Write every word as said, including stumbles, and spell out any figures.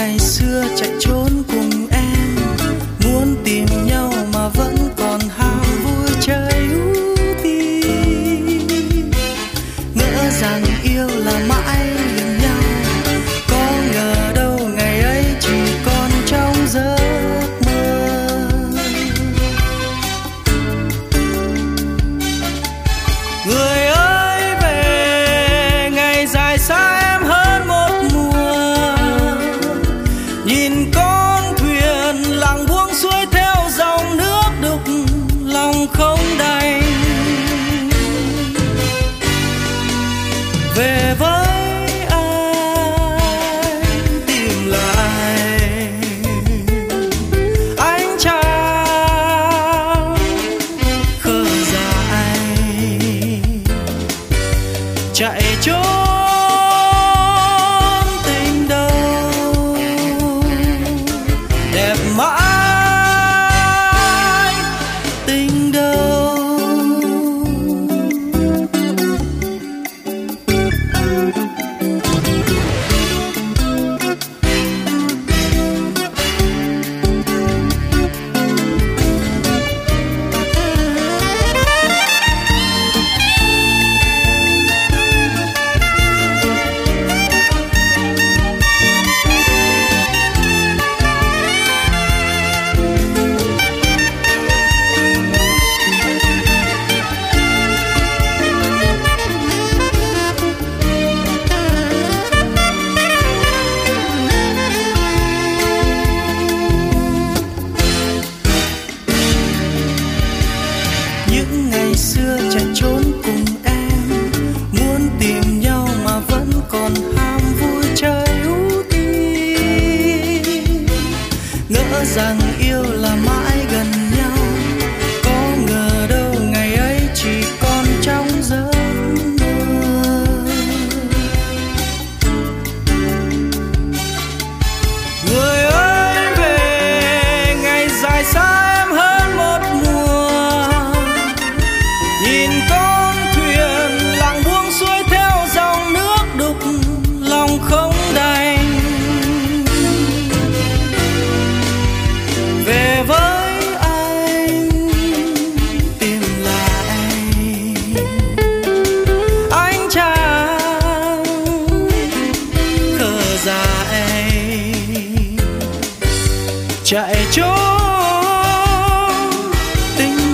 ngày xưa chạy trốn cùng em, muốn tìm nhau mà vẫn còn ham vui chơi ưu tư. Ngỡ rằng yêu là mãi gần nhau, có ngờ đâu ngày ấy chỉ còn trong giấc mơ. Người ơi về, ngày dài xa em hơn một mùa. Nhìn con thuyền lặng buông xuôi theo dòng nước đục, lòng không đành. Về với anh tìm lại ánh trăng khờ dại, chạy trốn tình đâu đẹp mãi tình đâu. Những ngày xưa chạy trốn cùng em, muốn tìm nhau mà vẫn còn ham vui chơi ưu tư. Ngỡ rằng yêu là mãi gần nhau, có ngờ đâu ngày ấy chỉ còn trong giấc mơ. Người ơi về, ngày dài xa em hơn một mùa. Nhìn con thuyền lặng buông xuôi theo dòng nước đục, lòng không đành. Về với anh tìm lại ánh trăng khờ dại, chạy trốn tình